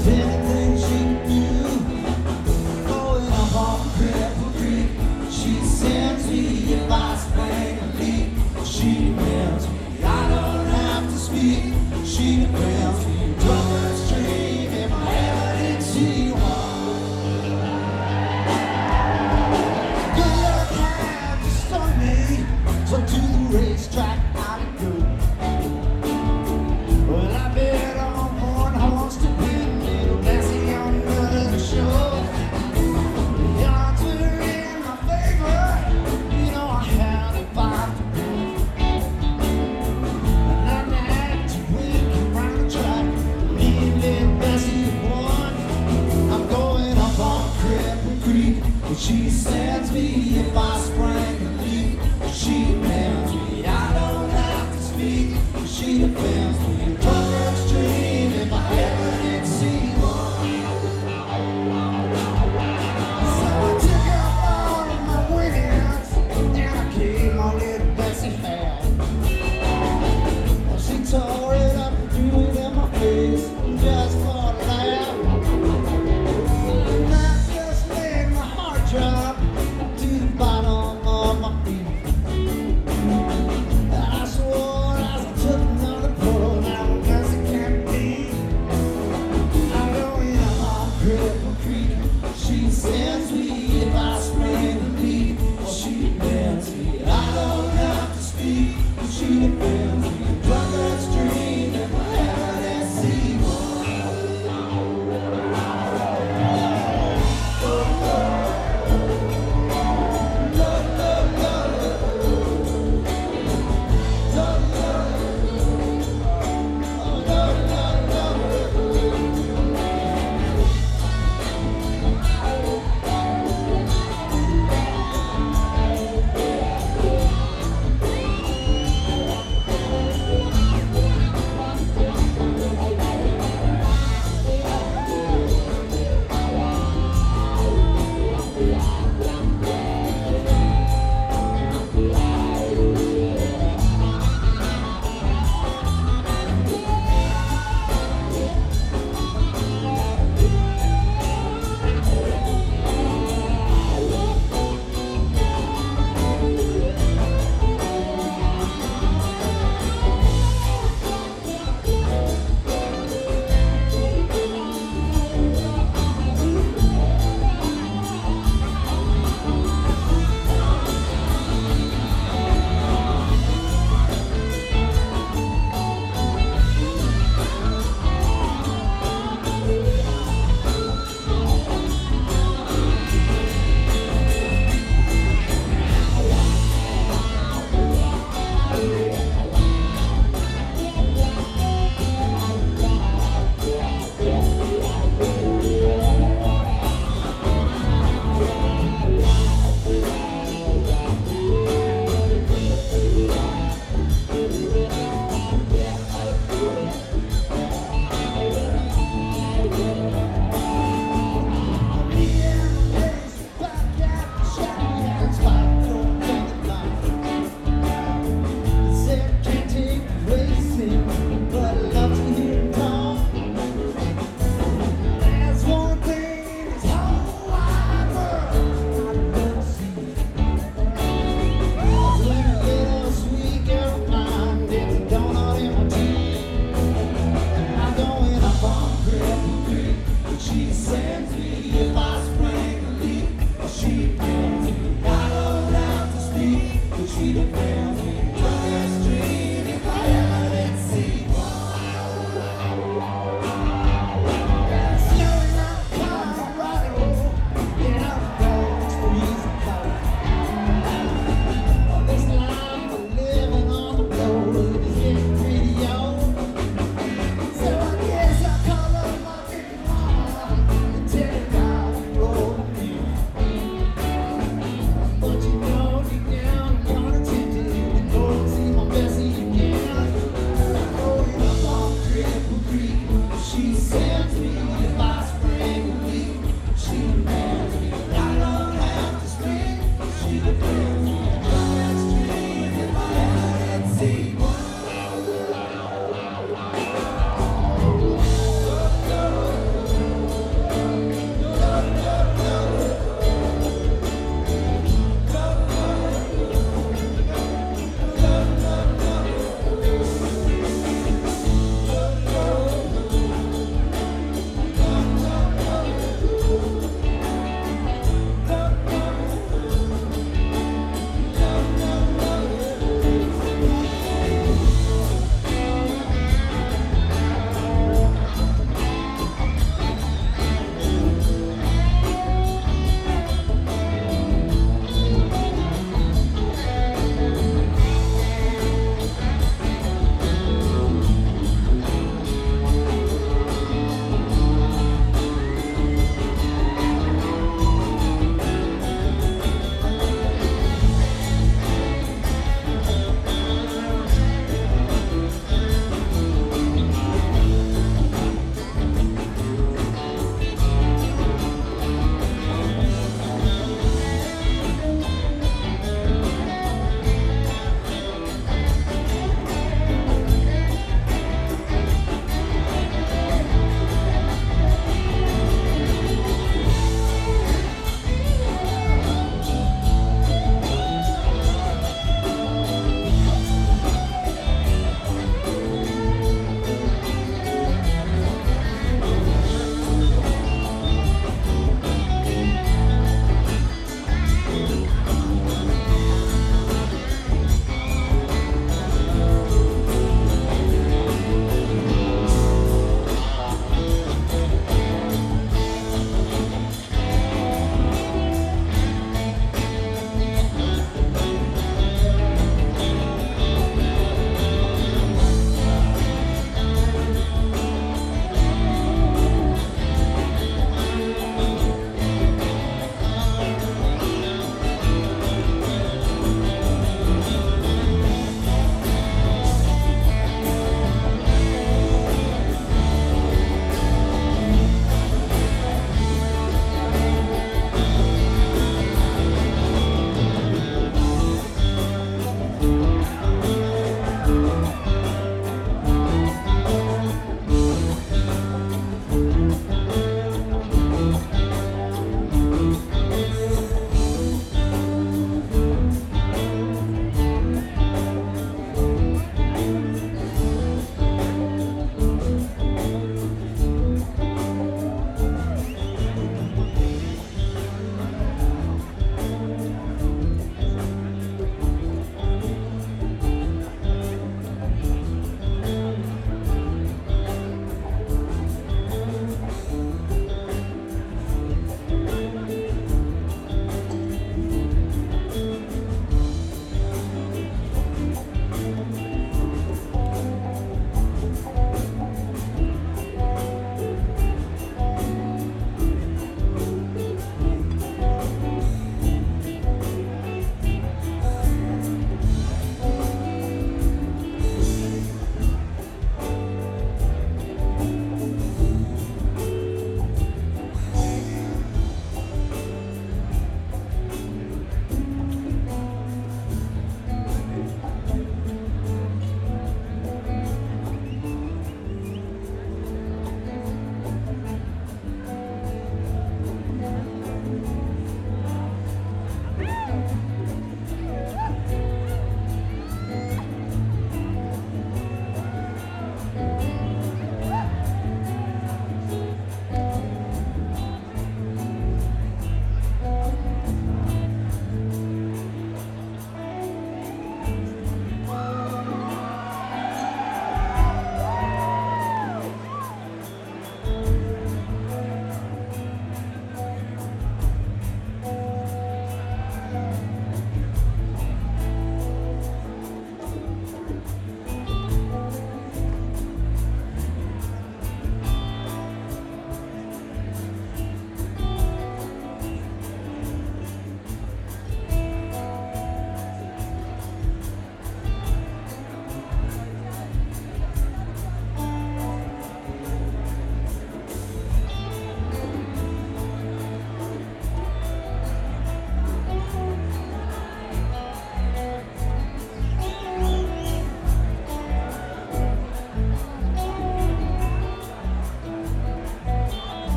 anything she can do. Going up on Cripple Creek, she sends me if I spring a leak. She depends me, I don't have to speak. She depends me, drunken stream if I ever did see one. Good luck had to stun me, so to the racetrack I go. Well, I bet on one horse to win, little Bessie on another show. The odds were in my favor, you know I had a 5 to go. And I had to win around the track, me and little Bessie won. I'm going up on Cripple Creek, but she sends me if I sprang a leak. She demands me, I don't have to speak. She defends me, drunk extreme if I ever did see one. So I took out all of my winnings, and I came on little Bessie had. Well, she tore it up and threw it in my face, just for a laugh. And that just made my heart drop to the bottom of my feet. I swore as I took another pull, now because it can't be. I'm going up on Cripple Creek. She sends me if I spring a leak. She demands me, I don't have to speak. She defends me, drunk extreme if I ever did see one.